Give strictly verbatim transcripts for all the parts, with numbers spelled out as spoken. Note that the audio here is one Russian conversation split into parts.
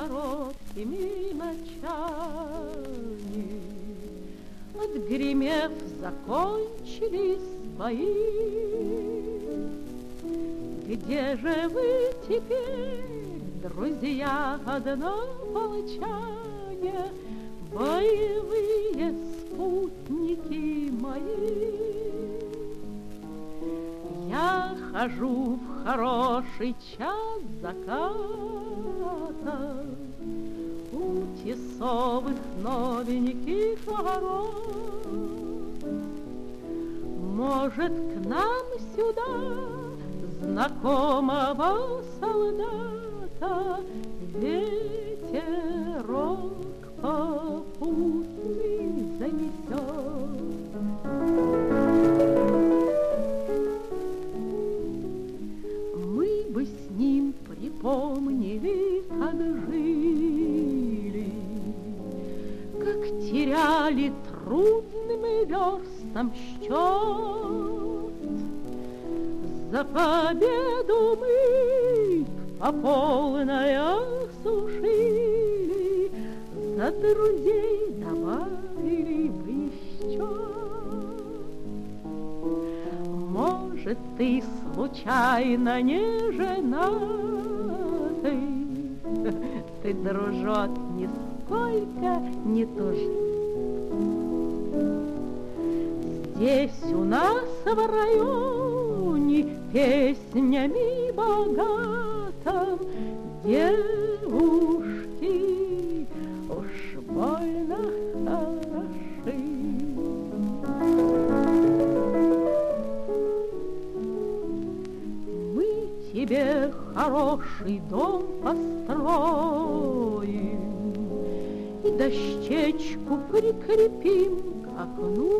короткими ночами. Отгремев, закончились бои. Где же вы теперь, друзья однополчане, боевые спутники мои? Я хожу в хороший час заката у тесовых новеньких ворот. Может, к нам сюда знакомого солдата ветерок попутный занесет? Мы бы с ним припомнили, как жили, как теряли трудным верстам счет. За победу мы по полной осушили, за друзей добавили бы еще. Может, ты случайно не женатый? Ты, дружок, нисколько не тужи. Здесь у нас в районе песнями богатым девушки уж больно хороши. Мы тебе хороший дом построим и дощечку прикрепим к окну.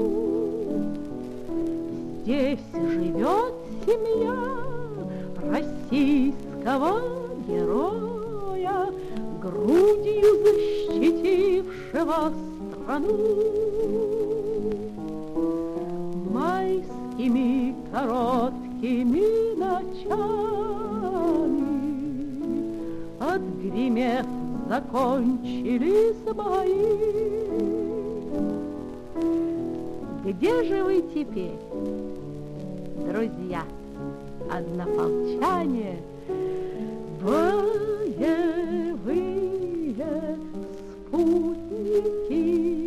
Здесь живет семья российского героя, грудью защитившего страну. Майскими короткими ночами, отгремев, закончились бои. Где же вы теперь, друзья, однополчане, боевые спутники